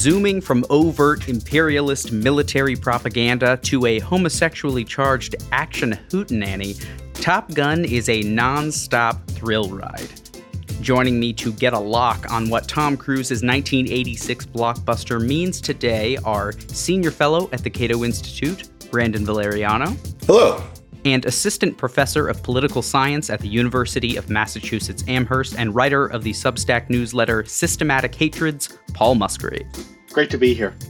Zooming from overt imperialist military propaganda to a homosexually charged action hootenanny, Top Gun is a non-stop thrill ride. Joining me to get a lock on what Tom Cruise's 1986 blockbuster means today are Senior Fellow at the Cato Institute, Brandon Valeriano. Hello. And Assistant Professor of Political Science at the University of Massachusetts Amherst and writer of the Substack newsletter Systematic Hatreds, Paul Musgrave. Great to be here.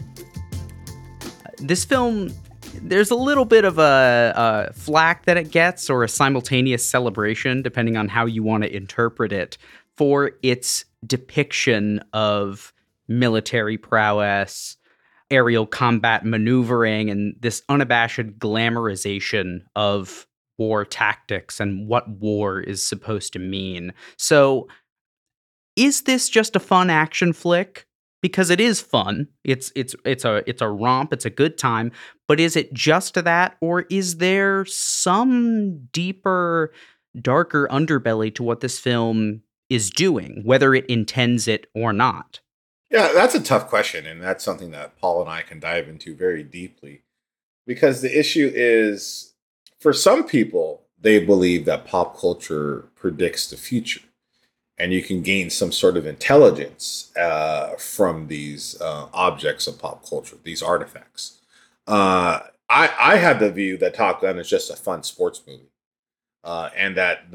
This film, there's a little bit of a flack that it gets, or a simultaneous celebration, depending on how you want to interpret it, for its depiction of military prowess, aerial combat maneuvering, and this unabashed glamorization of war tactics and what war is supposed to mean. So, is this just a fun action flick? Because it is fun. It's a romp. It's a good time. But is it just that, or is there some deeper, darker underbelly to what this film is doing, whether it intends it or not? Yeah, that's a tough question, and that's something that Paul and I can dive into very deeply. Because the issue is, for some people, they believe that pop culture predicts the future, and you can gain some sort of intelligence from these objects of pop culture, these artifacts. I had the view that Top Gun is just a fun sports movie, and that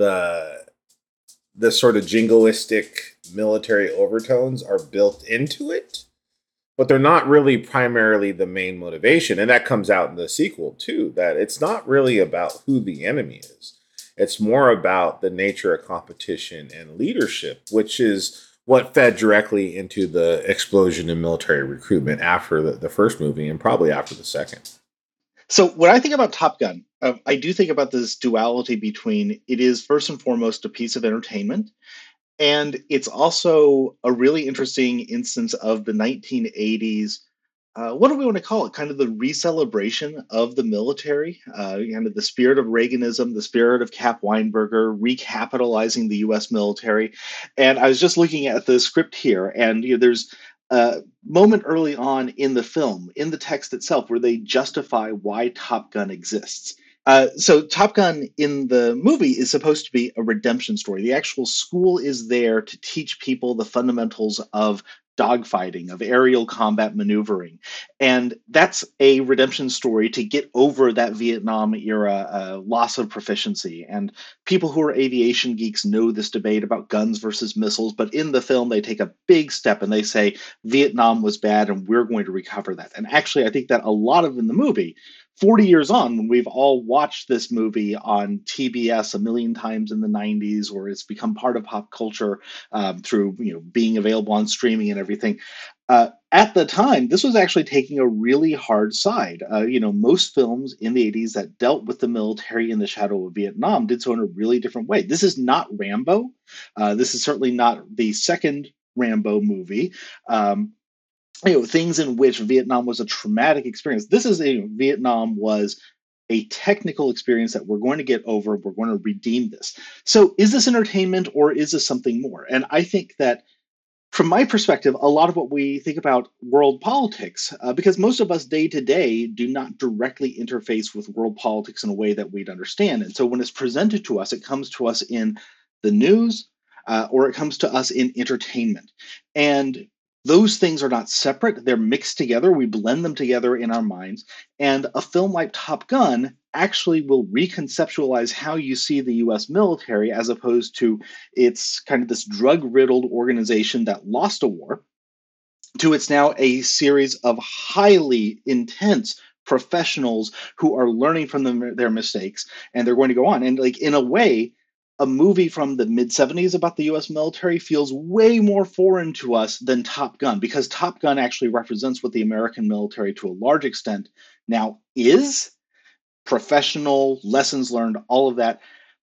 the sort of jingoistic military overtones are built into it, but they're not really primarily the main motivation. And that comes out in the sequel too, that it's not really about who the enemy is. It's more about the nature of competition and leadership, which is what fed directly into the explosion in military recruitment after the first movie, and probably after the second. So when I think about Top Gun, I do think about this duality between it is first and foremost a piece of entertainment, and it's also a really interesting instance of the 1980s. What do we want to call it? Kind of the re-celebration of the military, kind of the spirit of Reaganism, the spirit of Cap Weinberger, recapitalizing the U.S. military. And I was just looking at the script here, and there's a moment early on in the film, in the text itself, where they justify why Top Gun exists. So Top Gun in the movie is supposed to be a redemption story. The actual school is there to teach people the fundamentals of dogfighting, of aerial combat maneuvering. And that's a redemption story to get over that Vietnam era loss of proficiency. And people who are aviation geeks know this debate about guns versus missiles, but in the film, they take a big step and they say Vietnam was bad and we're going to recover that. And actually, I think that a lot of in the movie, 40 years on, when we've all watched this movie on TBS a million times in the 90s, or it's become part of pop culture through being available on streaming and everything. At the time, this was actually taking a really hard side. Most films in the 80s that dealt with the military in the shadow of Vietnam did so in a really different way. This is not Rambo. This is certainly not the second Rambo movie. Things in which Vietnam was a traumatic experience. This is Vietnam was a technical experience that we're going to get over. We're going to redeem this. So is this entertainment or is this something more? And I think that from my perspective, a lot of what we think about world politics, because most of us day to day do not directly interface with world politics in a way that we'd understand. And so when it's presented to us, it comes to us in the news or it comes to us in entertainment. And those things are not separate. They're mixed together. We blend them together in our minds. And a film like Top Gun actually will reconceptualize how you see the U.S. military, as opposed to it's kind of this drug-riddled organization that lost a war, to it's now a series of highly intense professionals who are learning from their mistakes, and they're going to go on. And in a way, a movie from the mid-70s about the U.S. military feels way more foreign to us than Top Gun, because Top Gun actually represents what the American military, to a large extent, now is. Professional, lessons learned, all of that.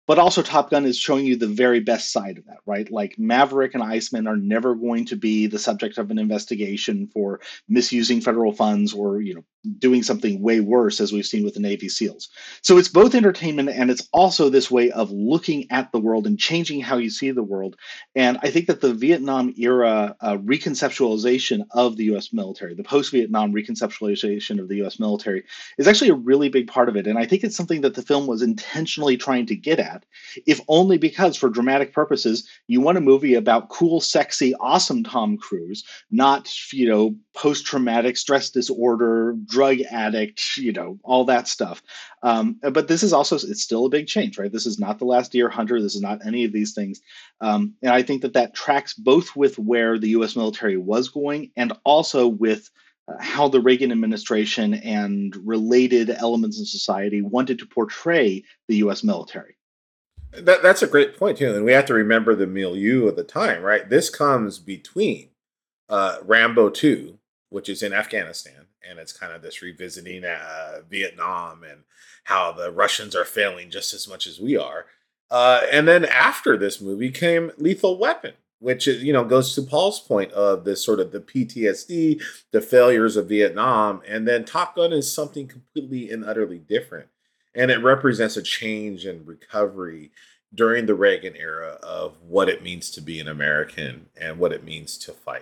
but also Top Gun is showing you the very best side of that, right? Like Maverick and Iceman are never going to be the subject of an investigation for misusing federal funds or, doing something way worse, as we've seen with the Navy SEALs. So it's both entertainment and it's also this way of looking at the world and changing how you see the world. And I think that the Vietnam era reconceptualization of the US military, the post Vietnam reconceptualization of the US military, is actually a really big part of it. And I think it's something that the film was intentionally trying to get at, if only because, for dramatic purposes, you want a movie about cool, sexy, awesome Tom Cruise, not, post traumatic stress disorder, drug addict, all that stuff. But this is also, it's still a big change, right? This is not The Last Deer Hunter. This is not any of these things. And I think that that tracks both with where the US military was going and also with how the Reagan administration and related elements in society wanted to portray the US military. That's a great point too, and we have to remember the milieu of the time, right? This comes between Rambo 2, which is in Afghanistan, and it's kind of this revisiting Vietnam and how the Russians are failing just as much as we are. And then after this movie came Lethal Weapon, which is, goes to Paul's point of this sort of the PTSD, the failures of Vietnam, and then Top Gun is something completely and utterly different, and it represents a change and recovery during the Reagan era of what it means to be an American and what it means to fight.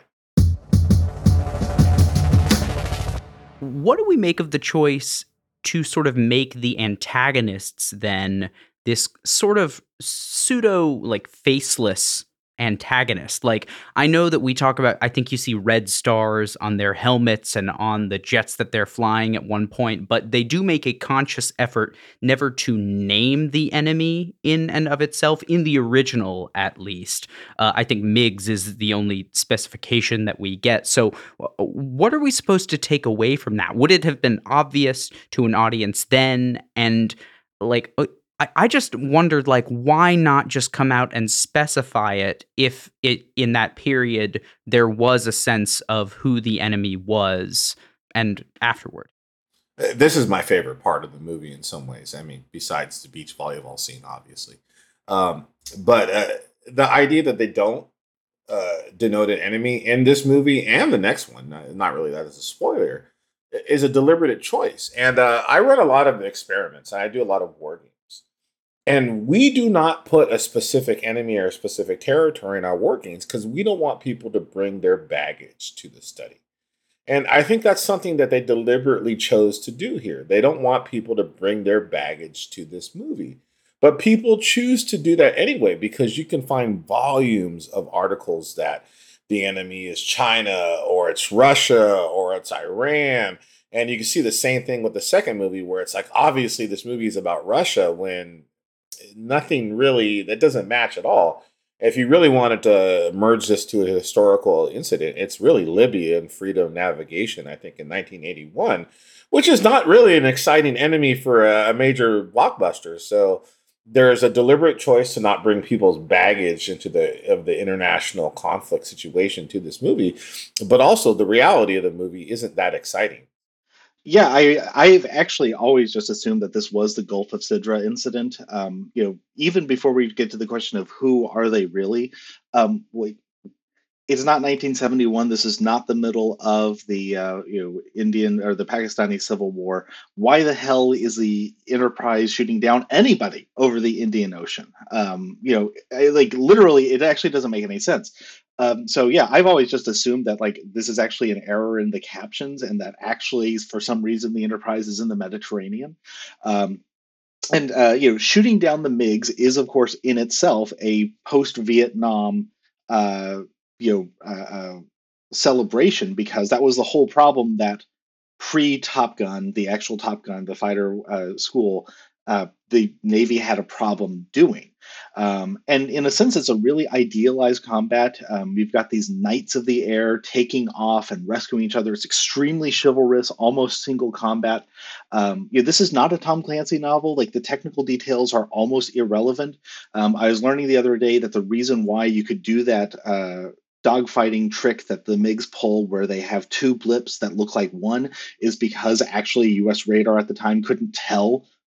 What do we make of the choice to sort of make the antagonists then this sort of pseudo like faceless antagonist? Like, I know that we talk about, I think you see red stars on their helmets and on the jets that they're flying at one point, but they do make a conscious effort never to name the enemy in and of itself, in the original at least. I think MiGs is the only specification that we get. So what are we supposed to take away from that? Would it have been obvious to an audience then? And like, I just wondered, like, why not just come out and specify it if it in that period there was a sense of who the enemy was and afterward? This is my favorite part of the movie in some ways. I mean, besides the beach volleyball scene, obviously. But the idea that they don't denote an enemy in this movie and the next one, not really that as a spoiler, is a deliberate choice. And I run a lot of experiments. I do a lot of war games. And we do not put a specific enemy or a specific territory in our war games because we don't want people to bring their baggage to the study. And I think that's something that they deliberately chose to do here. They don't want people to bring their baggage to this movie. But people choose to do that anyway because you can find volumes of articles that the enemy is China or it's Russia or it's Iran. And you can see the same thing with the second movie where it's like, obviously this movie is about Russia when nothing really, that doesn't match at all. If you really wanted to merge this to a historical incident, it's really Libya and freedom navigation, I think, in 1981, which is not really an exciting enemy for a major blockbuster. So there's a deliberate choice to not bring people's baggage into the international conflict situation to this movie, but also the reality of the movie isn't that exciting. Yeah, I've actually always just assumed that this was the Gulf of Sidra incident. Even before we get to the question of who are they really, like, it's not 1971. This is not the middle of the Indian or the Pakistani Civil War. Why the hell is the Enterprise shooting down anybody over the Indian Ocean? Like literally, it actually doesn't make any sense. So yeah, I've always just assumed that like this is actually an error in the captions, and that actually for some reason the Enterprise is in the Mediterranean. Um, and shooting down the MiGs is of course in itself a post-Vietnam uh, celebration, because that was the whole problem that pre Top Gun, the actual Top Gun, the fighter school, the Navy had a problem doing. And in a sense, it's a really idealized combat. You've got these knights of the air taking off and rescuing each other. It's extremely chivalrous, almost single combat. This is not a Tom Clancy novel. Like the technical details are almost irrelevant. I was learning the other day that the reason why you could do that dogfighting trick that the MiGs pull, where they have two blips that look like one, is because actually US radar at the time couldn't tell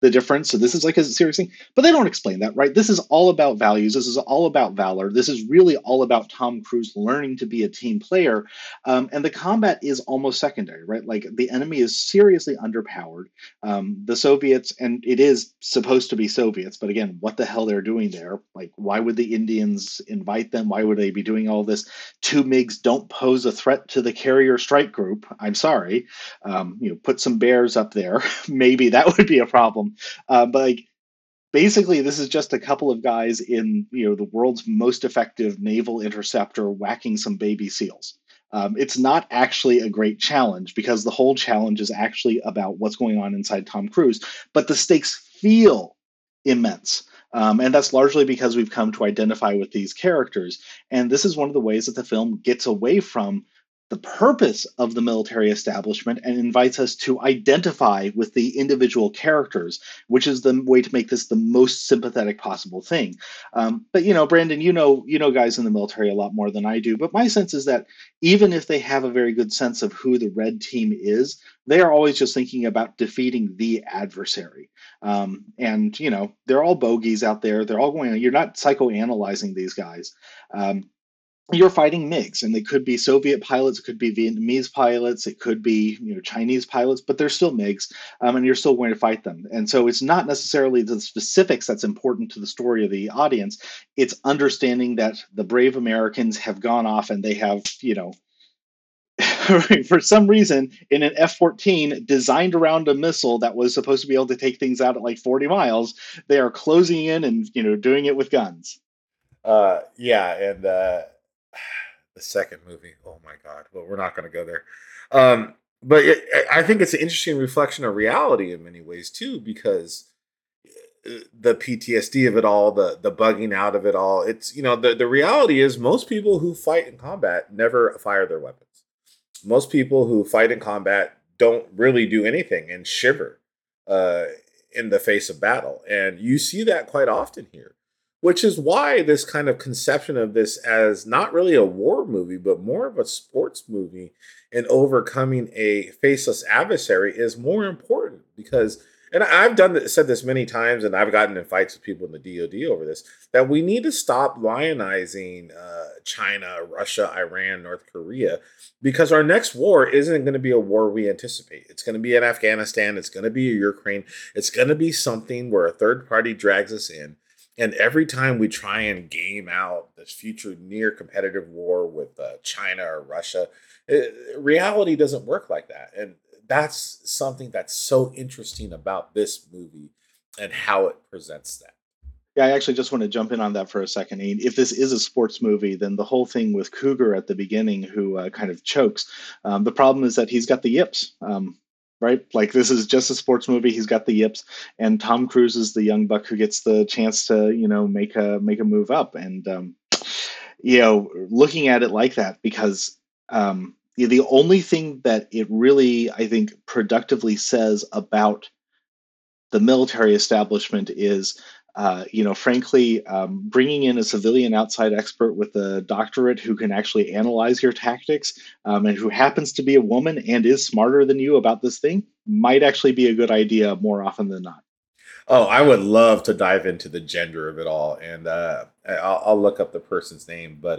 the difference. So this is like a serious thing, but they don't explain that, right? This is all about values. This is all about valor. This is really all about Tom Cruise learning to be a team player. And the combat is almost secondary, right? Like the enemy is seriously underpowered. The Soviets, and it is supposed to be Soviets, but again, what the hell they're doing there? Like, why would the Indians invite them? Why would they be doing all this? Two MiGs don't pose a threat to the carrier strike group. I'm sorry. Put some bears up there. Maybe that would be a problem. But like, basically, this is just a couple of guys in the world's most effective naval interceptor whacking some baby seals. It's not actually a great challenge because the whole challenge is actually about what's going on inside Tom Cruise, but the stakes feel immense. And that's largely because we've come to identify with these characters. And this is one of the ways that the film gets away from the purpose of the military establishment and invites us to identify with the individual characters, which is the way to make this the most sympathetic possible thing. But Brandon, guys in the military a lot more than I do. But my sense is that even if they have a very good sense of who the red team is, they are always just thinking about defeating the adversary. And they're all bogeys out there. They're all going. You're not psychoanalyzing these guys. You're fighting MiGs, and they could be Soviet pilots, it could be Vietnamese pilots, it could be Chinese pilots, but they're still MiGs, and you're still going to fight them. And so it's not necessarily the specifics that's important to the story of the audience. It's understanding that the brave Americans have gone off and they have, for some reason, in an F-14 designed around a missile that was supposed to be able to take things out at like 40 miles, they are closing in and doing it with guns. Yeah, and the second movie. Oh my God! Well, we're not going to go there. But I think it's an interesting reflection of reality in many ways too, because the PTSD of it all, the bugging out of it all. It's the reality is most people who fight in combat never fire their weapons. Most people who fight in combat don't really do anything and shiver in the face of battle, and you see that quite often here. Which is why this kind of conception of this as not really a war movie, but more of a sports movie and overcoming a faceless adversary is more important because, and said this many times, and I've gotten in fights with people in the DoD over this, that we need to stop lionizing China, Russia, Iran, North Korea, because our next war isn't going to be a war we anticipate. It's going to be in Afghanistan. It's going to be Ukraine. It's going to be something where a third party drags us in. And every time we try and game out this future near competitive war with China or Russia, reality doesn't work like that. And that's something that's so interesting about this movie and how it presents that. Yeah, I actually just want to jump in on that for a second. I mean, if this is a sports movie, then the whole thing with Cougar at the beginning, who kind of chokes, the problem is that he's got the yips. Right? Like this is just a sports movie. He's got the yips, and Tom Cruise is the young buck who gets the chance to, make a move up. And looking at it like that, because the only thing that it really, I think, productively says about the military establishment is frankly, bringing in a civilian outside expert with a doctorate who can actually analyze your tactics and who happens to be a woman and is smarter than you about this thing might actually be a good idea more often than not. Oh, I would love to dive into the gender of it all, and I'll look up the person's name, but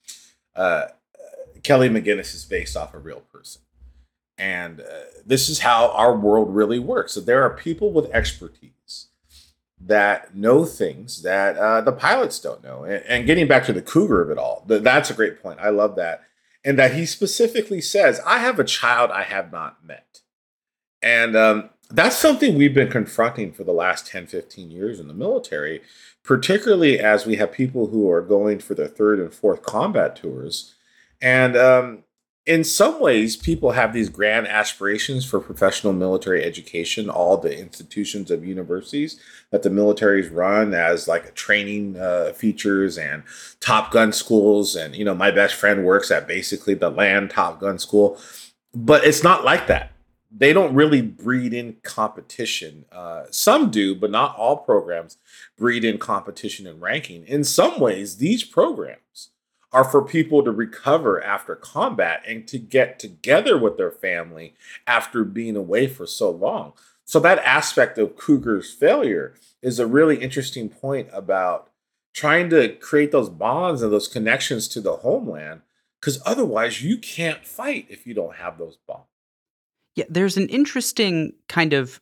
Kelly McGinnis is based off a real person. And this is how our world really works. So there are people with expertise that know things that the pilots don't know. And getting back to the Cougar of it all, that's a great point. I love that. And that he specifically says, I have a child I have not met. And that's something we've been confronting for the last 10, 15 years in the military, particularly as we have people who are going for their third and fourth combat tours. And in some ways, people have these grand aspirations for professional military education, all the institutions of universities that the militaries run as like training features and Top Gun schools. And, my best friend works at basically the land Top Gun school. But it's not like that. They don't really breed in competition. Some do, but not all programs breed in competition and ranking. In some ways, these programs are for people to recover after combat and to get together with their family after being away for so long. So that aspect of Cougar's failure is a really interesting point about trying to create those bonds and those connections to the homeland, because otherwise you can't fight if you don't have those bonds. Yeah, there's an interesting kind of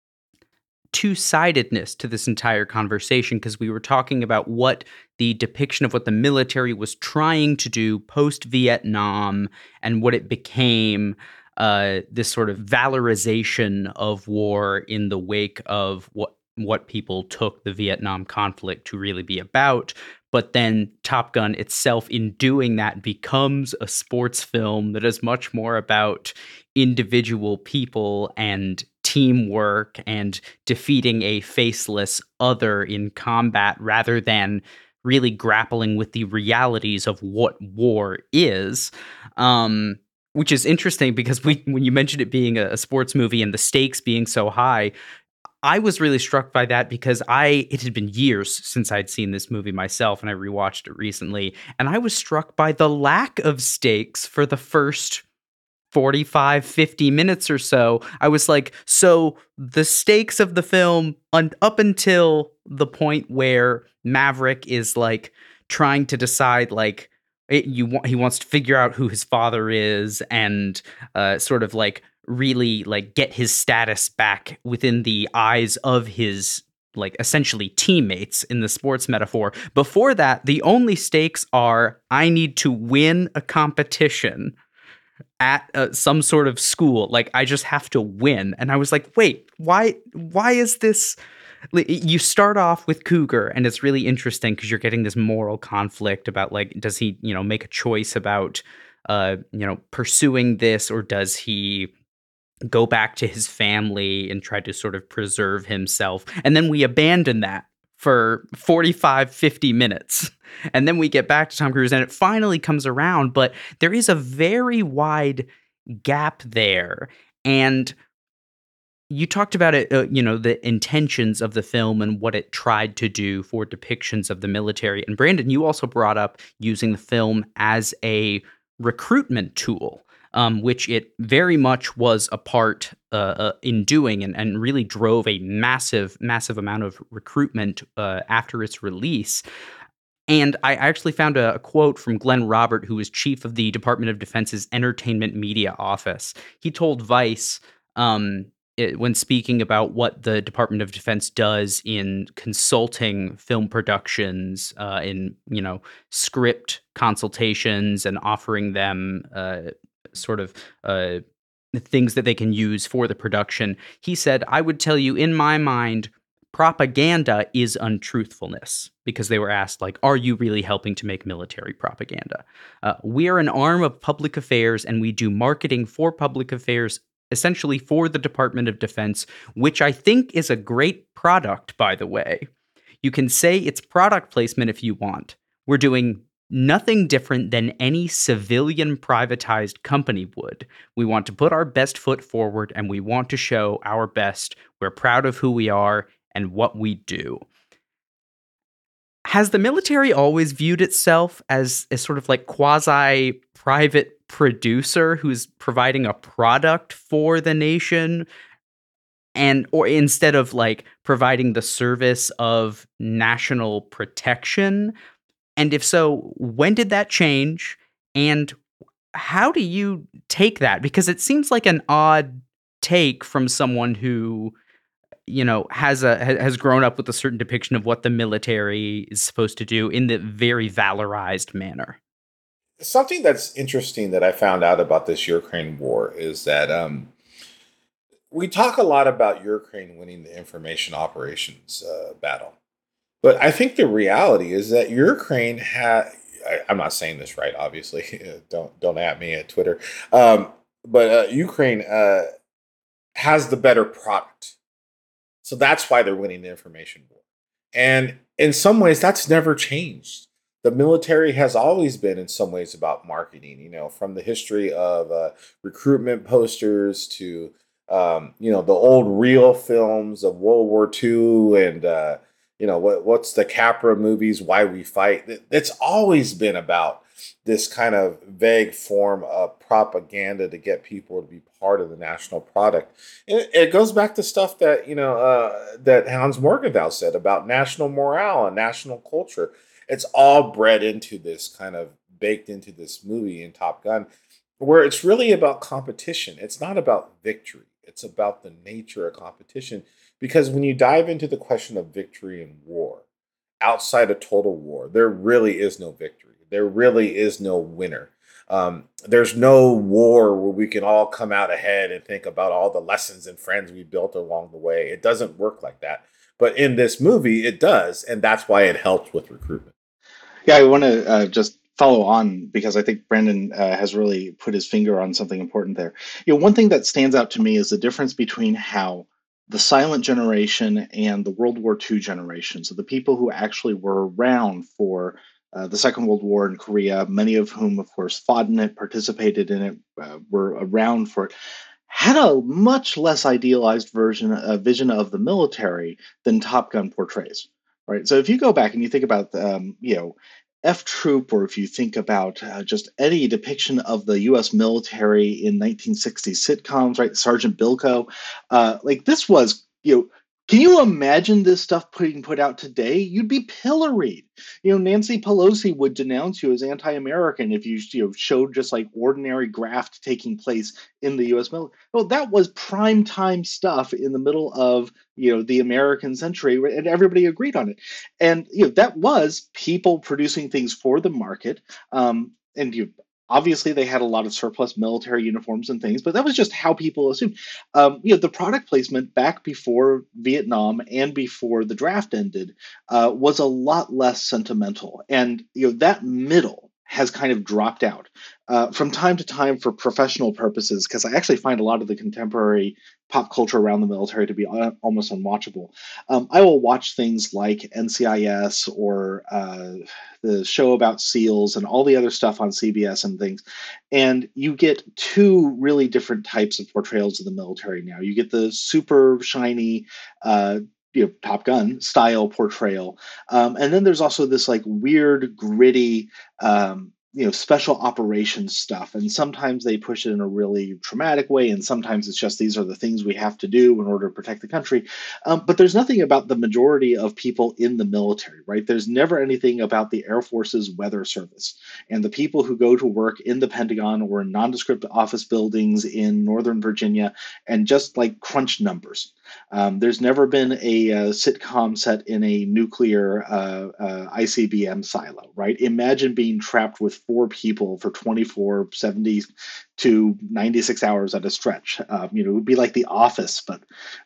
two-sidedness to this entire conversation because we were talking about what the depiction of what the military was trying to do post-Vietnam and what it became, this sort of valorization of war in the wake of what people took the Vietnam conflict to really be about. But then Top Gun itself, in doing that, becomes a sports film that is much more about individual people and teamwork and defeating a faceless other in combat rather than really grappling with the realities of what war is. Which is interesting because when you mentioned it being a sports movie and the stakes being so high, I was really struck by that because it had been years since I'd seen this movie myself, and I rewatched it recently, and I was struck by the lack of stakes for the first 45, 50 minutes or so. I was like, so the stakes of the film up until the point where Maverick is like trying to decide like he wants to figure out who his father is and sort of like really like get his status back within the eyes of his like essentially teammates in the sports metaphor. Before that, the only stakes are I need to win a competition at some sort of school. Like I just have to win. And I was like, wait, why is this? You start off with Cougar and it's really interesting because you're getting this moral conflict about like, does he, make a choice about, pursuing this, or does he go back to his family and try to sort of preserve himself? And then we abandon that for 45, 50 minutes. And then we get back to Tom Cruise and it finally comes around, but there is a very wide gap there. And you talked about it, the intentions of the film and what it tried to do for depictions of the military. And Brandon, you also brought up using the film as a recruitment tool, which it very much was a part in doing and really drove a massive, massive amount of recruitment after its release. And I actually found a quote from Glenn Robert, who was chief of the Department of Defense's Entertainment Media Office. He told Vice, when speaking about what the Department of Defense does in consulting film productions, in script consultations and offering them sort of things that they can use for the production. He said, "I would tell you, in my mind, propaganda is untruthfulness," because they were asked, like, are you really helping to make military propaganda? We are an arm of public affairs, and we do marketing for public affairs, essentially for the Department of Defense, which I think is a great product, by the way. You can say it's product placement if you want. We're doing nothing different than any civilian privatized company would. We want to put our best foot forward, and we want to show our best. We're proud of who we are and what we do. Has the military always viewed itself as a sort of like quasi-private producer who's providing a product for the nation, or instead of like providing the service of national protection? And if so, when did that change? And how do you take that? Because it seems like an odd take from someone who has grown up with a certain depiction of what the military is supposed to do in the very valorized manner. Something that's interesting that I found out about this Ukraine war is that we talk a lot about Ukraine winning the information operations battle. But I think the reality is that Ukraine had, I'm not saying this right, obviously, don't at me at Twitter, but Ukraine has the better product. So that's why they're winning the information war. And in some ways, that's never changed. The military has always been, in some ways, about marketing, from the history of recruitment posters to, the old reel films of World War II and, what's the Capra movies, Why We Fight. It's always been about this kind of vague form of propaganda to get people to be part of the national product. And it goes back to stuff that that Hans Morgenthau said about national morale and national culture. It's all bred into this kind of baked into this movie in Top Gun, where it's really about competition. It's not about victory. It's about the nature of competition. Because when you dive into the question of victory in war, outside of total war, there really is no victory. There really is no winner. There's no war where we can all come out ahead and think about all the lessons and friends we built along the way. It doesn't work like that. But in this movie, it does. And that's why it helps with recruitment. Yeah, I want to just follow on because I think Brandon has really put his finger on something important there. One thing that stands out to me is the difference between how the silent generation and the World War II generation, so the people who actually were around for the Second World War in Korea, many of whom, of course, fought in it, participated in it, were around for it, had a much less idealized vision of the military than Top Gun portrays. Right. So if you go back and you think about, F Troop, or if you think about just any depiction of the U.S. military in 1960s sitcoms, right? Sergeant Bilko, like this was, can you imagine this stuff being put out today? You'd be pilloried. Nancy Pelosi would denounce you as anti-American if you showed just like ordinary graft taking place in the U.S. military. Well, that was prime time stuff in the middle of the American century, and everybody agreed on it. And that was people producing things for the market. And obviously they had a lot of surplus military uniforms and things, but that was just how people assumed. The product placement back before Vietnam and before the draft ended was a lot less sentimental, and that middle has kind of dropped out from time to time for professional purposes, because I actually find a lot of the contemporary pop culture around the military to be almost unwatchable. I will watch things like NCIS or the show about SEALs and all the other stuff on CBS and things. And you get two really different types of portrayals of the military now. You get the super shiny, Top Gun style portrayal. And then there's also this like weird, gritty, special operations stuff. And sometimes they push it in a really traumatic way, and sometimes it's just these are the things we have to do in order to protect the country. But there's nothing about the majority of people in the military, right? There's never anything about the Air Force's weather service and the people who go to work in the Pentagon or in nondescript office buildings in Northern Virginia and just like crunch numbers. There's never been a sitcom set in a nuclear ICBM silo, right? Imagine being trapped with four people for 24, 70 to 96 hours at a stretch. It would be like The Office, but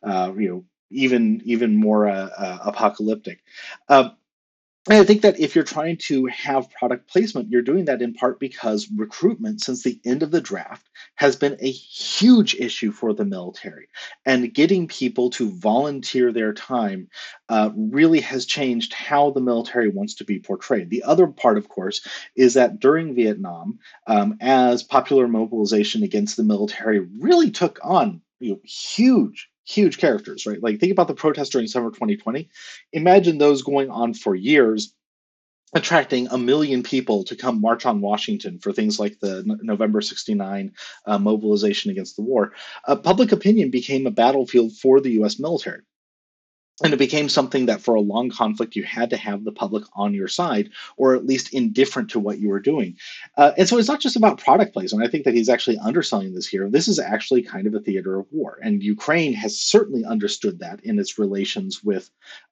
even more apocalyptic. And I think that if you're trying to have product placement, you're doing that in part because recruitment since the end of the draft has been a huge issue for the military. And getting people to volunteer their time really has changed how the military wants to be portrayed. The other part, of course, is that during Vietnam, as popular mobilization against the military really took on huge characters, right? Like think about the protests during summer 2020. Imagine those going on for years, attracting 1 million people to come march on Washington for things like the November 69 mobilization against the war. Public opinion became a battlefield for the US military. And it became something that for a long conflict, you had to have the public on your side, or at least indifferent to what you were doing. And so it's not just about product placement. I think that he's actually underselling this here. This is actually kind of a theater of war. And Ukraine has certainly understood that in its relations with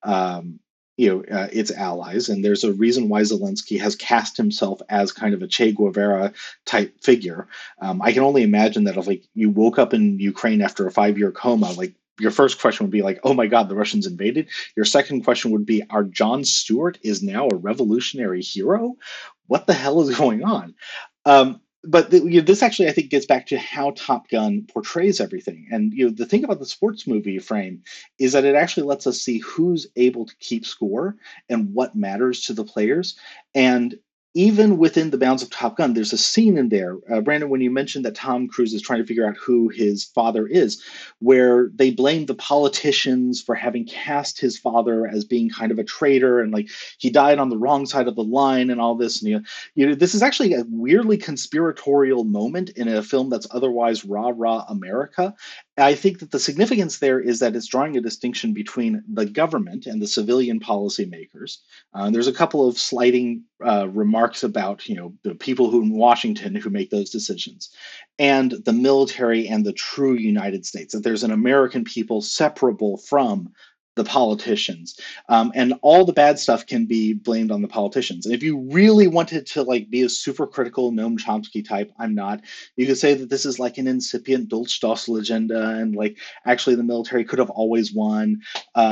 its allies. And there's a reason why Zelensky has cast himself as kind of a Che Guevara type figure. I can only imagine that if like you woke up in Ukraine after a 5-year coma, like your first question would be like, oh my God, the Russians invaded. Your second question would be, our Jon Stewart is now a revolutionary hero? What the hell is going on? But this actually, I think, gets back to how Top Gun portrays everything. And the thing about the sports movie frame is that it actually lets us see who's able to keep score and what matters to the players. And even within the bounds of Top Gun, there's a scene in there, Brandon, when you mentioned that Tom Cruise is trying to figure out who his father is, where they blame the politicians for having cast his father as being kind of a traitor and like he died on the wrong side of the line and all this. And this is actually a weirdly conspiratorial moment in a film that's otherwise rah rah America. I think that the significance there is that it's drawing a distinction between the government and the civilian policymakers. There's a couple of slighting remarks about the people who in Washington who make those decisions, and the military and the true United States. That there's an American people separable from the politicians, and all the bad stuff can be blamed on the politicians. And if you really wanted to like be a super critical Noam Chomsky type, I'm not. You could say that this is like an incipient Dolchstossel agenda, and like actually the military could have always won.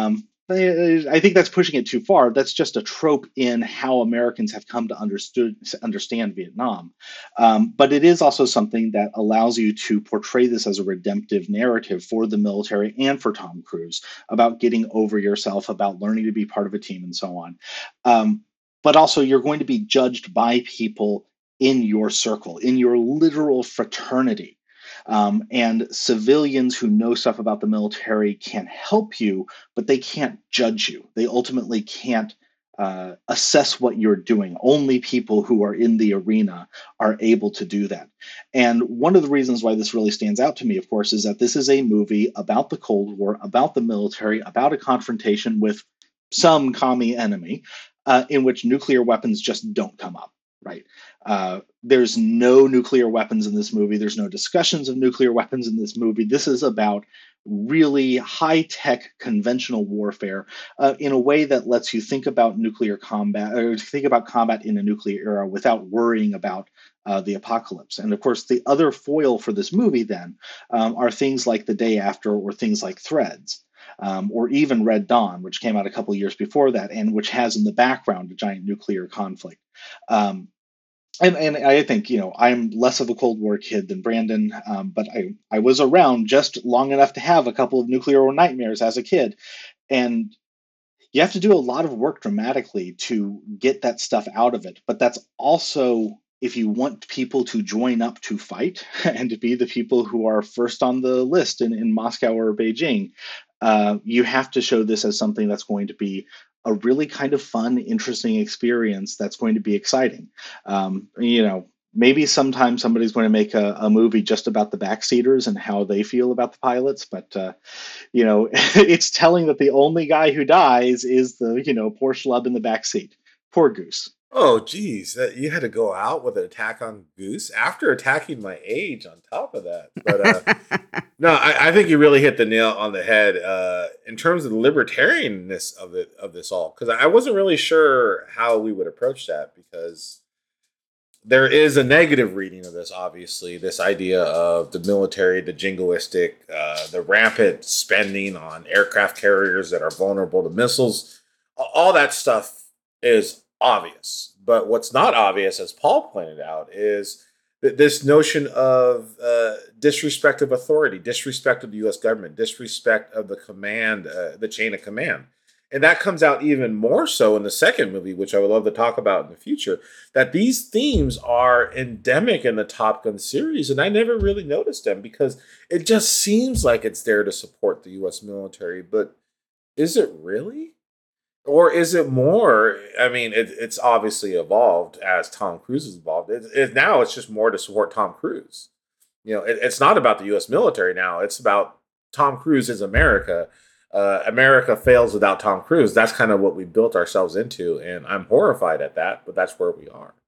I think that's pushing it too far. That's just a trope in how Americans have come to understand Vietnam. But it is also something that allows you to portray this as a redemptive narrative for the military and for Tom Cruise about getting over yourself, about learning to be part of a team, and so on. But also, you're going to be judged by people in your circle, in your literal fraternity. And civilians who know stuff about the military can help you, but they can't judge you. They ultimately can't assess what you're doing. Only people who are in the arena are able to do that. And one of the reasons why this really stands out to me, of course, is that this is a movie about the Cold War, about the military, about a confrontation with some commie enemy in which nuclear weapons just don't come up. Right. There's no nuclear weapons in this movie. There's no discussions of nuclear weapons in this movie. This is about really high-tech conventional warfare in a way that lets you think about nuclear combat or think about combat in a nuclear era without worrying about the apocalypse. And of course, the other foil for this movie then are things like The Day After or things like Threads. Or even Red Dawn, which came out a couple of years before that, and which has in the background a giant nuclear conflict. And I think I'm less of a Cold War kid than Brandon, but I was around just long enough to have a couple of nuclear nightmares as a kid, and you have to do a lot of work dramatically to get that stuff out of it. But that's also if you want people to join up to fight and to be the people who are first on the list in Moscow or Beijing, you have to show this as something that's going to be a really kind of fun, interesting experience that's going to be exciting. Maybe sometime somebody's going to make a movie just about the backseaters and how they feel about the pilots, but it's telling that the only guy who dies is the poor schlub in the backseat. Poor Goose. Oh, geez, you had to go out with an attack on Goose after attacking my age on top of that. But no, I think you really hit the nail on the head in terms of the libertarianness of this all, because I wasn't really sure how we would approach that, because there is a negative reading of this, obviously, this idea of the military, the jingoistic, the rampant spending on aircraft carriers that are vulnerable to missiles. All that stuff is obvious. But what's not obvious, as Paul pointed out, is this notion of disrespect of authority, disrespect of the U.S. government, disrespect of the command, the chain of command. And that comes out even more so in the second movie, which I would love to talk about in the future, that these themes are endemic in the Top Gun series. And I never really noticed them because it just seems like it's there to support the U.S. military. But is it really? Or is it more? I mean, it's obviously evolved as Tom Cruise has evolved. Now it's just more to support Tom Cruise. It's not about the U.S. military now. It's about Tom Cruise is America. America fails without Tom Cruise. That's kind of what we built ourselves into, and I'm horrified at that, but that's where we are.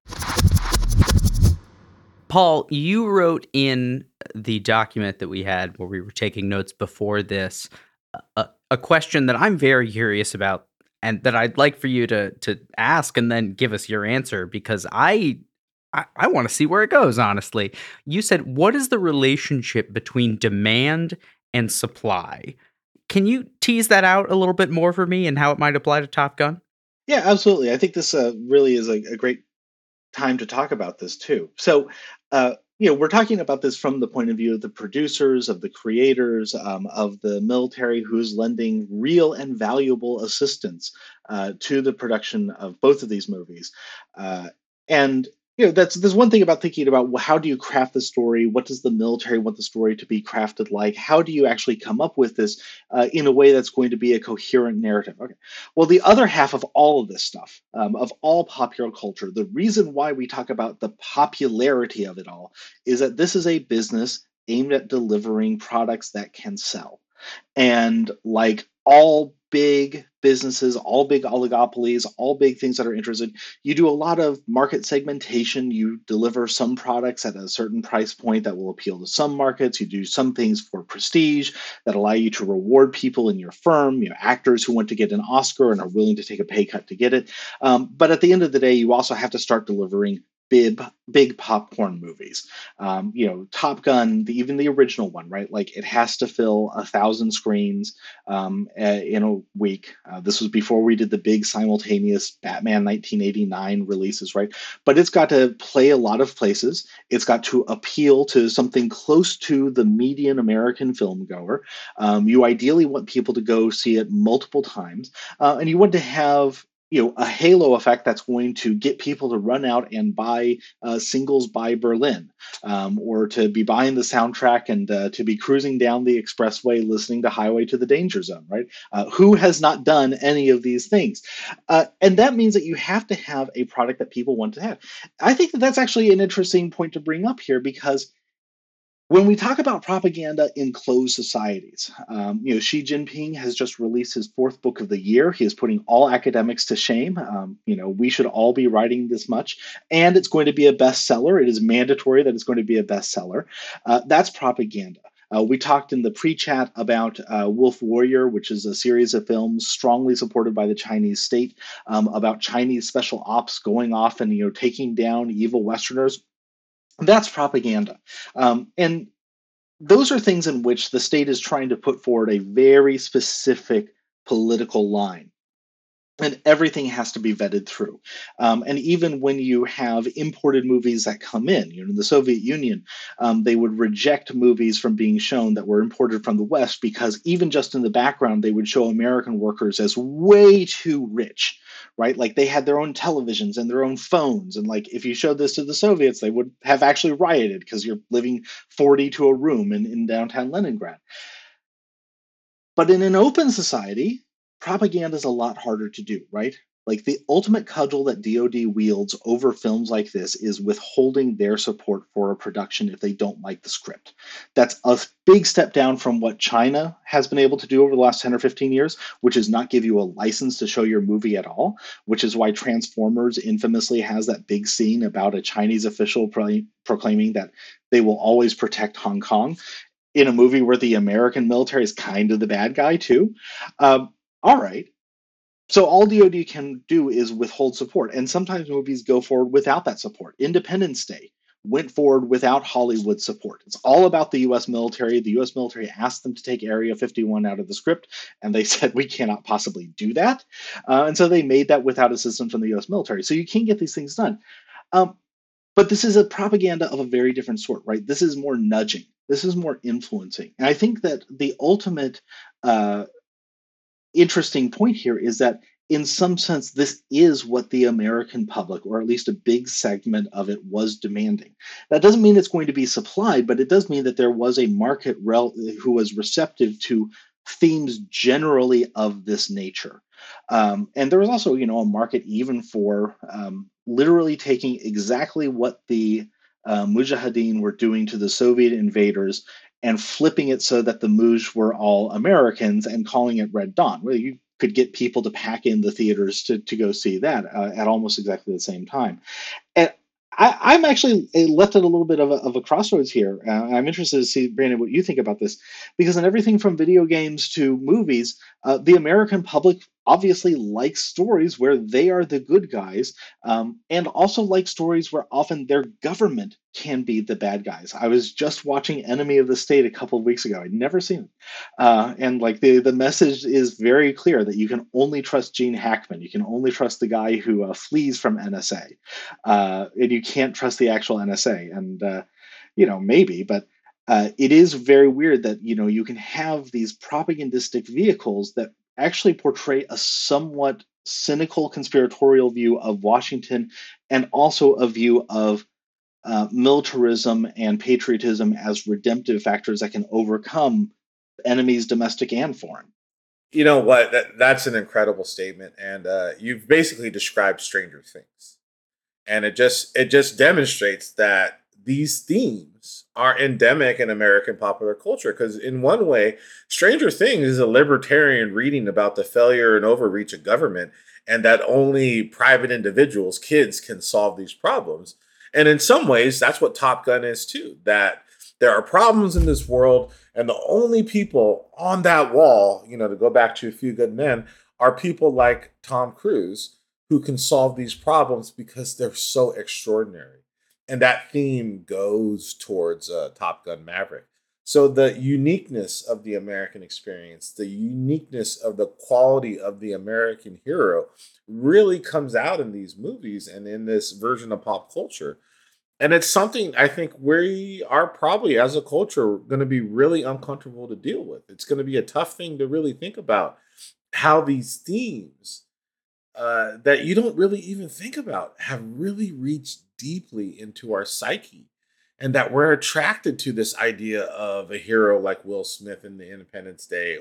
Paul, you wrote in the document that we had where we were taking notes before this a question that I'm very curious about and that I'd like for you to ask and then give us your answer, because I want to see where it goes, honestly. You said, what is the relationship between demand and supply? Can you tease that out a little bit more for me and how it might apply to Top Gun? Yeah, absolutely. I think this really is a great time to talk about this too. So, we're talking about this from the point of view of the producers, of the creators, of the military who's lending real and valuable assistance to the production of both of these movies. And there's one thing about thinking about, well, how do you craft the story? What does the military want the story to be crafted like? How do you actually come up with this in a way that's going to be a coherent narrative? Okay. Well, the other half of all of this stuff, of all popular culture, the reason why we talk about the popularity of it all is that this is a business aimed at delivering products that can sell. And like all big businesses, all big oligopolies, all big things that are interested, you do a lot of market segmentation. You deliver some products at a certain price point that will appeal to some markets. You do some things for prestige that allow you to reward people in your firm, actors who want to get an Oscar and are willing to take a pay cut to get it. But at the end of the day, you also have to start delivering big popcorn movies. Top Gun, even the original one, right? Like it has to fill 1,000 screens in a week. This was before we did the big simultaneous Batman 1989 releases, right? But it's got to play a lot of places. It's got to appeal to something close to the median American film goer. You ideally want people to go see it multiple times, and you want to have a halo effect that's going to get people to run out and buy singles by Berlin, or to be buying the soundtrack and to be cruising down the expressway listening to Highway to the Danger Zone, right? Who has not done any of these things? And that means that you have to have a product that people want to have. I think that that's actually an interesting point to bring up here, because when we talk about propaganda in closed societies, Xi Jinping has just released his fourth book of the year. He is putting all academics to shame. We should all be writing this much, and it's going to be a bestseller. It is mandatory that it's going to be a bestseller. That's propaganda. We talked in the pre-chat about Wolf Warrior, which is a series of films strongly supported by the Chinese state, about Chinese special ops going off and taking down evil Westerners. That's propaganda. And those are things in which the state is trying to put forward a very specific political line. And everything has to be vetted through. And even when you have imported movies that come in the Soviet Union, they would reject movies from being shown that were imported from the West, because even just in the background, they would show American workers as way too rich, right? Like they had their own televisions and their own phones. And like if you showed this to the Soviets, they would have actually rioted because you're living 40 to a room in downtown Leningrad. But in an open society, propaganda is a lot harder to do, right? Like the ultimate cudgel that DoD wields over films like this is withholding their support for a production if they don't like the script. That's a big step down from what China has been able to do over the last 10 or 15 years, which is not give you a license to show your movie at all, which is why Transformers infamously has that big scene about a Chinese official proclaiming that they will always protect Hong Kong, in a movie where the American military is kind of the bad guy too. All right. So all DoD can do is withhold support, and sometimes movies go forward without that support. Independence Day went forward without Hollywood support. It's all about the U.S. military. The U.S. military asked them to take Area 51 out of the script, and they said, we cannot possibly do that. And so they made that without assistance from the U.S. military. So you can't get these things done. But this is a propaganda of a very different sort, right? This is more nudging. This is more influencing. And I think that the ultimate interesting point here is that in some sense, this is what the American public, or at least a big segment of it, was demanding. That doesn't mean it's going to be supplied, but it does mean that there was a market who was receptive to themes generally of this nature. And there was also, a market even for literally taking exactly what the Mujahideen were doing to the Soviet invaders and flipping it so that the Muj were all Americans and calling it Red Dawn. Well, you could get people to pack in the theaters to go see that at almost exactly the same time. And I'm actually left at a little bit of a crossroads here. I'm interested to see, Brandon, what you think about this, because in everything from video games to movies, the American public obviously likes stories where they are the good guys, and also like stories where often their government can be the bad guys. I was just watching Enemy of the State a couple of weeks ago. I'd never seen it. And like the message is very clear that you can only trust Gene Hackman. You can only trust the guy who flees from NSA. And you can't trust the actual NSA. And, maybe, but it is very weird that, you can have these propagandistic vehicles that actually portray a somewhat cynical conspiratorial view of Washington, and also a view of militarism and patriotism as redemptive factors that can overcome enemies, domestic and foreign. You know what? That's an incredible statement, and you've basically described Stranger Things, and it just demonstrates that these themes are endemic in American popular culture. Because in one way, Stranger Things is a libertarian reading about the failure and overreach of government, and that only private individuals, kids, can solve these problems. And in some ways, that's what Top Gun is too. That there are problems in this world, and the only people on that wall, to go back to A Few Good Men, are people like Tom Cruise who can solve these problems because they're so extraordinary. And that theme goes towards Top Gun Maverick. So the uniqueness of the American experience, the uniqueness of the quality of the American hero really comes out in these movies and in this version of pop culture. And it's something I think we are probably as a culture going to be really uncomfortable to deal with. It's going to be a tough thing to really think about how these themes that you don't really even think about have really reached deeply into our psyche, and that we're attracted to this idea of a hero like Will Smith in the Independence Day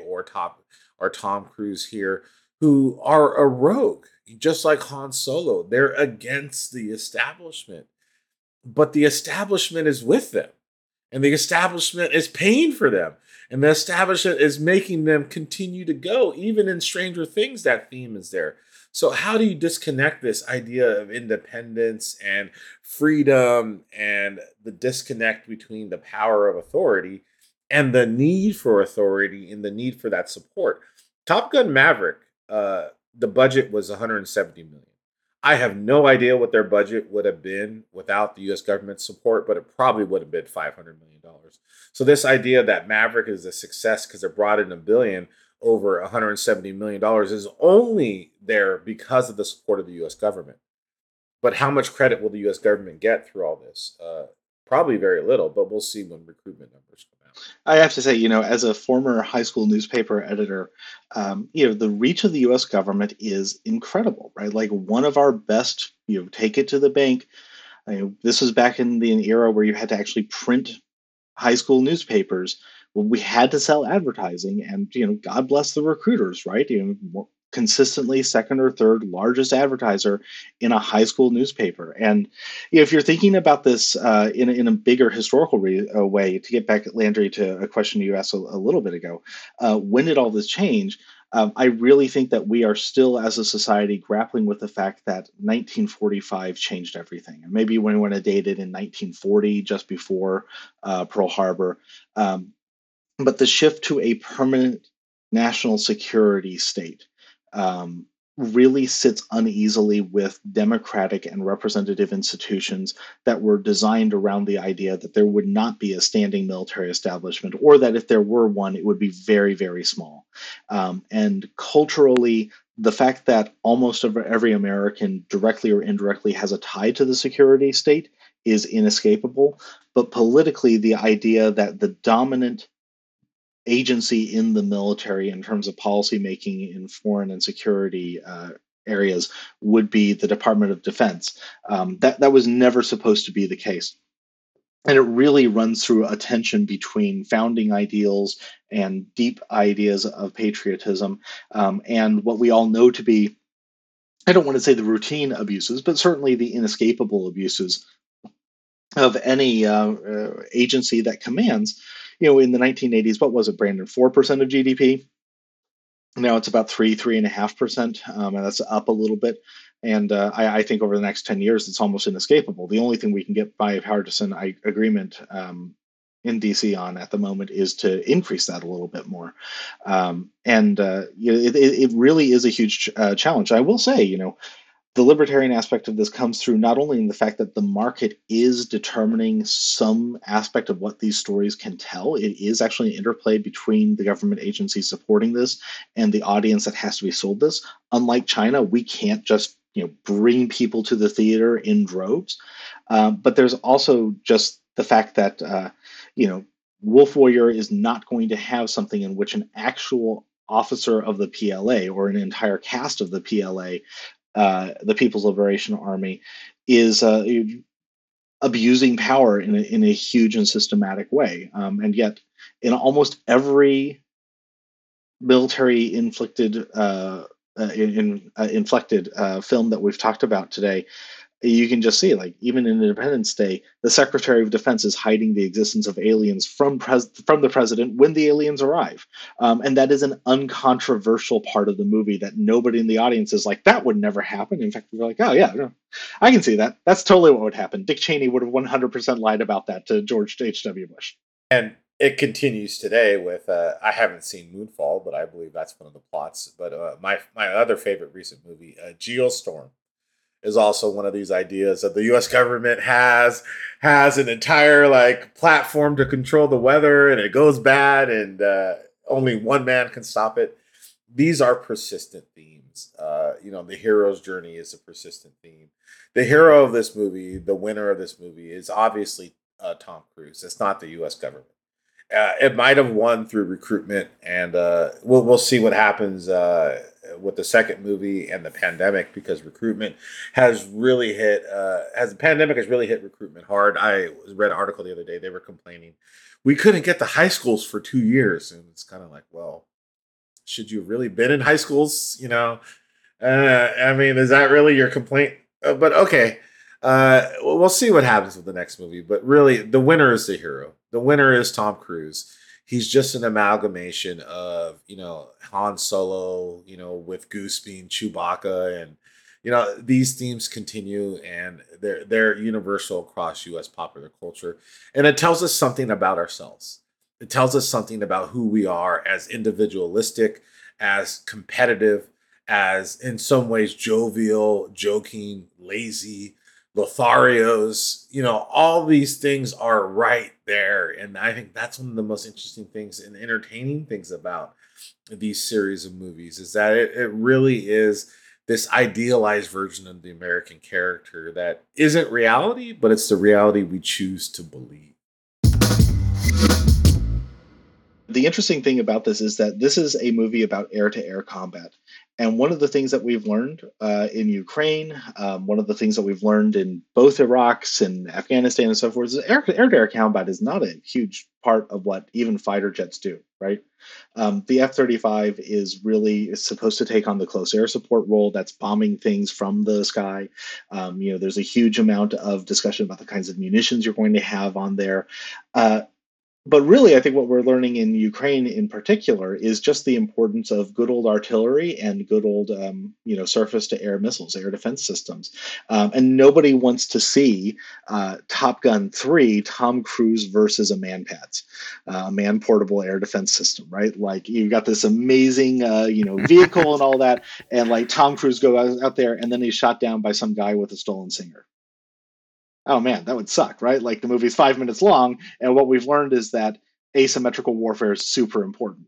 or Tom Cruise here, who are a rogue, just like Han Solo. They're against the establishment, but the establishment is with them, and the establishment is paying for them, and the establishment is making them continue to go. Even in Stranger Things, that theme is there. So how do you disconnect this idea of independence and freedom and the disconnect between the power of authority and the need for authority and the need for that support? Top Gun Maverick, the budget was 170 million. I have no idea what their budget would have been without the US government support, but it probably would have been $500 million. So this idea that Maverick is a success because it brought in a billion over $170 million is only there because of the support of the US government. But how much credit will the US government get through all this? Probably very little, but we'll see when recruitment numbers come out. I have to say, as a former high school newspaper editor, the reach of the U.S. government is incredible, right? Like one of our best, take it to the bank. This was back in the era where you had to actually print high school newspapers. Well, we had to sell advertising, and God bless the recruiters, right? Consistently second or third largest advertiser in a high school newspaper. And if you're thinking about this in a bigger historical way, to get back, Landry, to a question you asked a little bit ago, when did all this change? I really think that we are still, as a society, grappling with the fact that 1945 changed everything. And maybe we want to date it in 1940, just before Pearl Harbor. But the shift to a permanent national security state really sits uneasily with democratic and representative institutions that were designed around the idea that there would not be a standing military establishment, or that if there were one, it would be very, very small. And culturally, the fact that almost every American, directly or indirectly, has a tie to the security state is inescapable. But politically, the idea that the dominant agency in the military in terms of policy making in foreign and security areas would be the Department of Defense. That was never supposed to be the case. And it really runs through a tension between founding ideals and deep ideas of patriotism, and what we all know to be, I don't want to say the routine abuses, but certainly the inescapable abuses of any agency that commands. In the 1980s, what was it, Brandon? 4% of GDP. Now it's about 3.5%, and that's up a little bit. And I think over the next 10 years, it's almost inescapable. The only thing we can get bipartisan agreement in DC on at the moment is to increase that a little bit more. It really is a huge challenge. I will say, the libertarian aspect of this comes through not only in the fact that the market is determining some aspect of what these stories can tell. It is actually an interplay between the government agency supporting this and the audience that has to be sold this. Unlike China, we can't just bring people to the theater in droves. But there's also just the fact that Wolf Warrior is not going to have something in which an actual officer of the PLA or an entire cast of the PLA, the People's Liberation Army, is abusing power in a huge and systematic way. And yet, in almost every military inflected film that we've talked about today, you can just see, like, even in Independence Day, the Secretary of Defense is hiding the existence of aliens from the president when the aliens arrive, and that is an uncontroversial part of the movie that nobody in the audience is like, that would never happen. In fact, we're like, oh yeah, no, I can see that. That's totally what would happen. Dick Cheney would have 100% lied about that to George H.W. Bush. And it continues today with I haven't seen Moonfall, but I believe that's one of the plots. But my other favorite recent movie, Geostorm, is also one of these ideas that the U.S. government has an entire like platform to control the weather, and it goes bad, and only one man can stop it. These are persistent themes. The hero's journey is a persistent theme. The hero of this movie, the winner of this movie, is obviously Tom Cruise. It's not the U.S. government. It might have won through recruitment, and we'll see what happens with the second movie and the pandemic, because recruitment has really hit. As the pandemic has really hit recruitment hard. I read an article the other day. They were complaining we couldn't get to high schools for 2 years, and it's kind of like, well, should you have really been in high schools? I mean, is that really your complaint? But okay. We'll see what happens with the next movie. But really, the winner is the hero. The winner is Tom Cruise. He's just an amalgamation of, Han Solo, with Goose being Chewbacca. And, these themes continue, and they're universal across U.S. popular culture. And it tells us something about ourselves. It tells us something about who we are as individualistic, as competitive, as in some ways jovial, joking, lazy, Lotharios, all these things are right there. And I think that's one of the most interesting things and entertaining things about these series of movies, is that it really is this idealized version of the American character that isn't reality, but it's the reality we choose to believe. The interesting thing about this is that this is a movie about air-to-air combat. And one of the things that we've learned in Ukraine, one of the things that we've learned in both Iraqs and Afghanistan and so forth, is air-to-air combat is not a huge part of what even fighter jets do, right? The F-35 is supposed to take on the close air support role that's bombing things from the sky. There's a huge amount of discussion about the kinds of munitions you're going to have on there. But really, I think what we're learning in Ukraine in particular is just the importance of good old artillery and good old, surface-to-air missiles, air defense systems. And nobody wants to see Top Gun 3, Tom Cruise versus a MANPADS, a man-portable air defense system, right? Like, you got this amazing, vehicle and all that, and like Tom Cruise goes out there, and then he's shot down by some guy with a stolen Singer. Oh man, that would suck, right? Like, the movie's 5 minutes long, and what we've learned is that asymmetrical warfare is super important.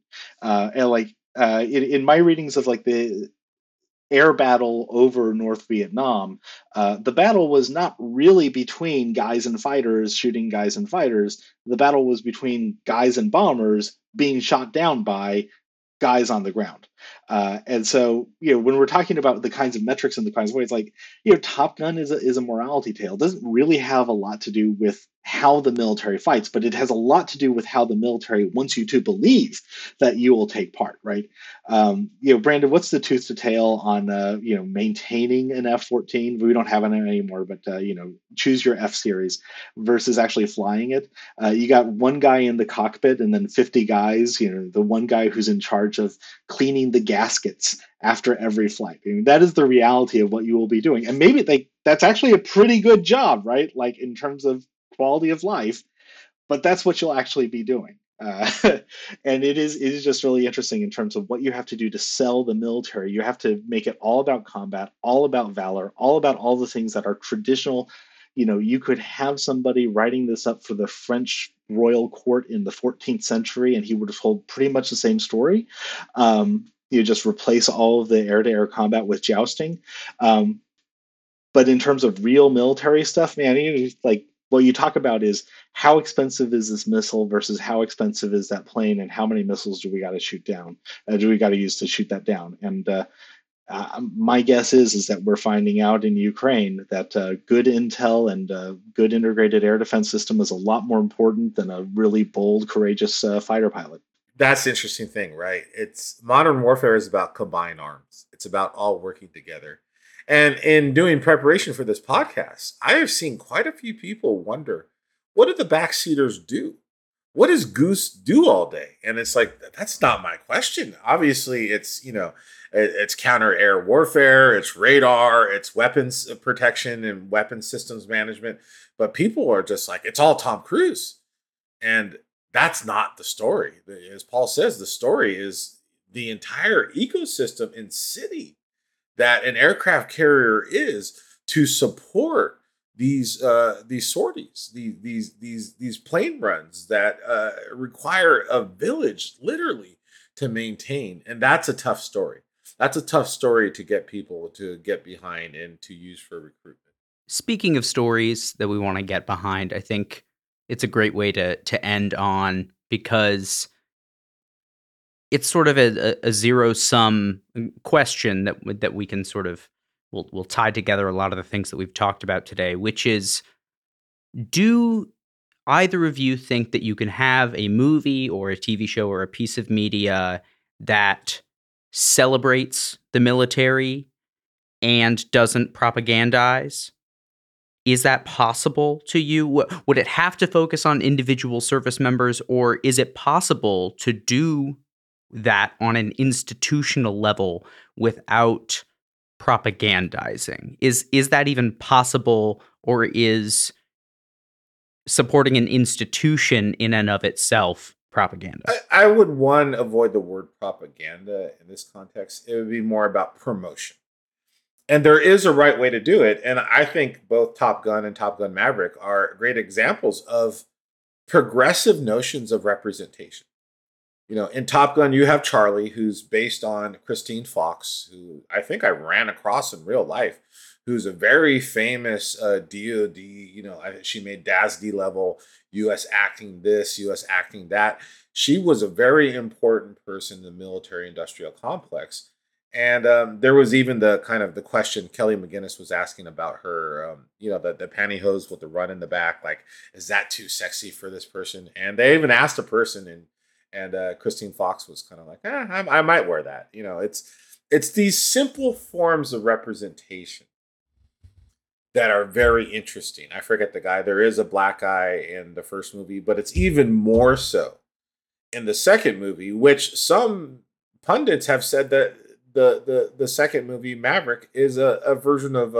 In my readings of like the air battle over North Vietnam, the battle was not really between guys and fighters shooting guys and fighters. The battle was between guys and bombers being shot down by guys on the ground. And so, when we're talking about the kinds of metrics and the kinds of ways, like, Top Gun is a morality tale. It doesn't really have a lot to do with how the military fights, but it has a lot to do with how the military wants you to believe that you will take part, right? Brandon, what's the tooth to tail on, maintaining an F-14? We don't have it anymore, but, choose your F series versus actually flying it. You got one guy in the cockpit and then 50 guys, the one guy who's in charge of cleaning the gaskets after every flight. I mean, that is the reality of what you will be doing. And maybe that's actually a pretty good job, right? Like, in terms of quality of life, but that's what you'll actually be doing. And it is just really interesting in terms of what you have to do to sell the military. You have to make it all about combat, all about valor, all about all the things that are traditional. You could have somebody writing this up for the French royal court in the 14th century, and he would have told pretty much the same story. You just replace all of the air-to-air combat with jousting. But in terms of real military stuff, man, what you talk about is how expensive is this missile versus how expensive is that plane, and how many missiles do we got to shoot down? Do we got to use to shoot that down? And my guess is that we're finding out in Ukraine that good intel and good integrated air defense system is a lot more important than a really bold, courageous fighter pilot. That's the interesting thing, right? It's modern warfare is about combined arms. It's about all working together. And in doing preparation for this podcast, I have seen quite a few people wonder, what do the backseaters do? What does Goose do all day? And it's like, that's not my question. Obviously, it's, it's counter air warfare, it's radar, it's weapons protection and weapons systems management. But people are just like, it's all Tom Cruise. And that's not the story. As Paul says, the story is the entire ecosystem in city that an aircraft carrier is to support these sorties, these plane runs that require a village literally to maintain, and that's a tough story. That's a tough story to get people to get behind and to use for recruitment. Speaking of stories that we want to get behind, I think it's a great way to end on, because it's sort of a zero-sum question that we can sort of we'll tie together a lot of the things that we've talked about today, which is, do either of you think that you can have a movie or a TV show or a piece of media that celebrates the military and doesn't propagandize? Is that possible to you? Would it have to focus on individual service members, or is it possible to do that on an institutional level without propagandizing? Is that even possible, or is supporting an institution in and of itself propaganda? I would, avoid the word propaganda in this context. It would be more about promotion. And there is a right way to do it. And I think both Top Gun and Top Gun Maverick are great examples of progressive notions of representation. In Top Gun, you have Charlie, who's based on Christine Fox, who I think I ran across in real life, who's a very famous DOD. She made DASD level, U.S. acting this, U.S. acting that. She was a very important person in the military-industrial complex. And there was even the question Kelly McGinnis was asking about her, the pantyhose with the run in the back. Like, is that too sexy for this person? And they even asked a person, and Christine Fox was kind of like, I might wear that. It's these simple forms of representation that are very interesting. I forget the guy. There is a black guy in the first movie, but it's even more so in the second movie, which some pundits have said that the second movie, Maverick, is a version of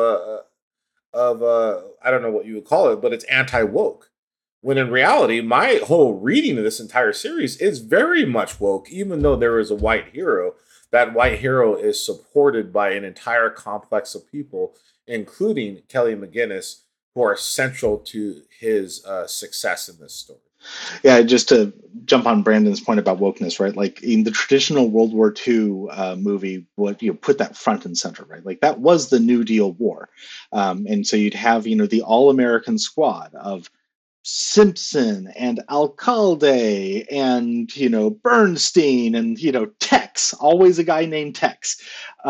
I don't know what you would call it, but it's anti-woke. When in reality, my whole reading of this entire series is very much woke, even though there is a white hero. That white hero is supported by an entire complex of people, including Kelly McGinnis, who are central to his success in this story. Yeah, just to jump on Brandon's point about wokeness, right? Like in the traditional World War II movie, what put that front and center, right? Like that was the New Deal war, and so you'd have the all-American squad of Simpson and Alcalde and Bernstein and Tex, always a guy named Tex.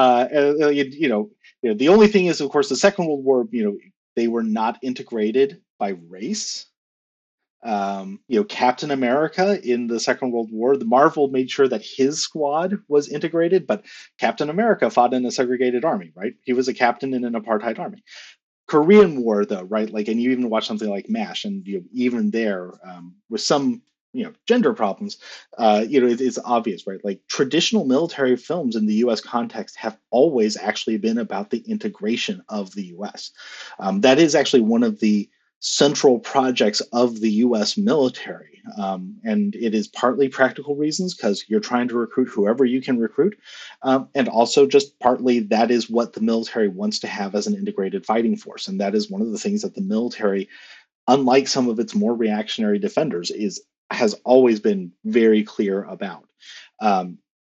The only thing is, of course, the Second World War, they were not integrated by race. Captain America in the Second World War, the Marvel made sure that his squad was integrated, but Captain America fought in a segregated army, right? He was a captain in an apartheid army. Korean War, though, right? Like, and you even watch something like MASH, and even there, with some gender problems, it's obvious, right? Like traditional military films in the U.S. context have always actually been about the integration of the U.S. That is actually one of the central projects of the U.S. military. And it is partly practical reasons because you're trying to recruit whoever you can recruit. And also just partly that is what the military wants to have as an integrated fighting force. And that is one of the things that the military, unlike some of its more reactionary defenders, has always been very clear about.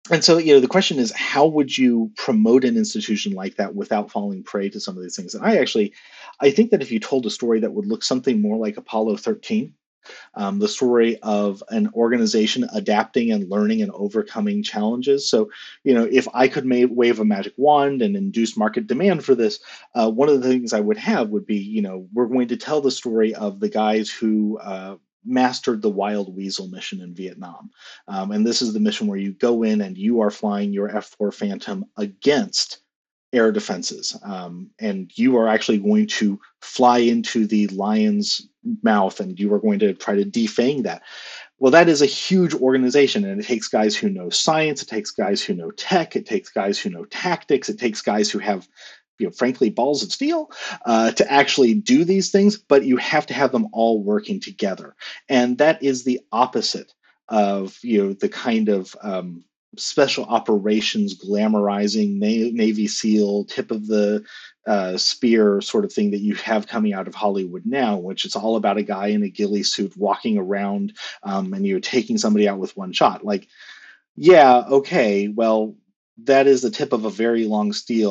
And so, the question is, how would you promote an institution like that without falling prey to some of these things? And I think that if you told a story that would look something more like Apollo 13, the story of an organization adapting and learning and overcoming challenges. So, if I could wave a magic wand and induce market demand for this, one of the things I would have would be, we're going to tell the story of the guys who mastered the Wild Weasel mission in Vietnam. And this is the mission where you go in and you are flying your F-4 Phantom against air defenses. And you are actually going to fly into the lion's mouth and you are going to try to defang that. Well, that is a huge organization, and it takes guys who know science, it takes guys who know tech, it takes guys who know tactics, it takes guys who have, frankly, balls of steel to actually do these things, but you have to have them all working together. And that is the opposite of, the kind of special operations, glamorizing Navy SEAL, tip of the spear sort of thing that you have coming out of Hollywood now, which is all about a guy in a ghillie suit walking around and you're taking somebody out with one shot. Like, yeah, okay, well, that is the tip of a very long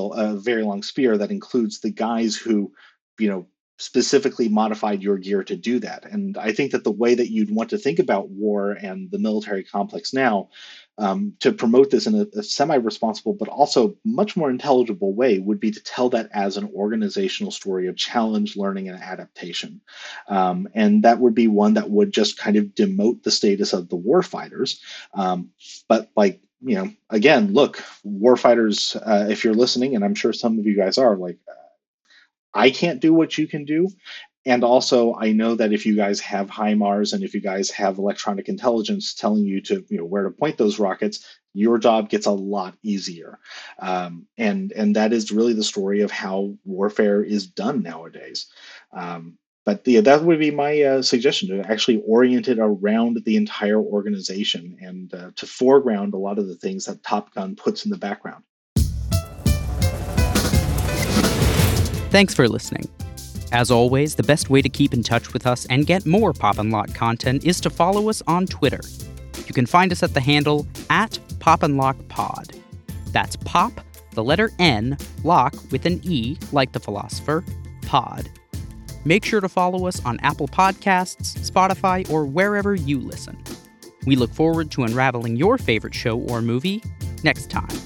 spear that includes the guys who, specifically modified your gear to do that. And I think that the way that you'd want to think about war and the military complex now, to promote this in a semi-responsible but also much more intelligible way, would be to tell that as an organizational story of challenge, learning, and adaptation. And that would be one that would just kind of demote the status of the warfighters. But again, look, warfighters, if you're listening, and I'm sure some of you guys are, like, I can't do what you can do. And also, I know that if you guys have HIMARS and if you guys have electronic intelligence telling you to, where to point those rockets, your job gets a lot easier. And that is really the story of how warfare is done nowadays. But that would be my suggestion, to actually orient it around the entire organization and to foreground a lot of the things that Top Gun puts in the background. Thanks for listening. As always, the best way to keep in touch with us and get more Pop and Lock content is to follow us on Twitter. You can find us at the handle @PopandLockPod. That's Pop, the letter N, Lock with an E, like the philosopher, Pod. Make sure to follow us on Apple Podcasts, Spotify, or wherever you listen. We look forward to unraveling your favorite show or movie next time.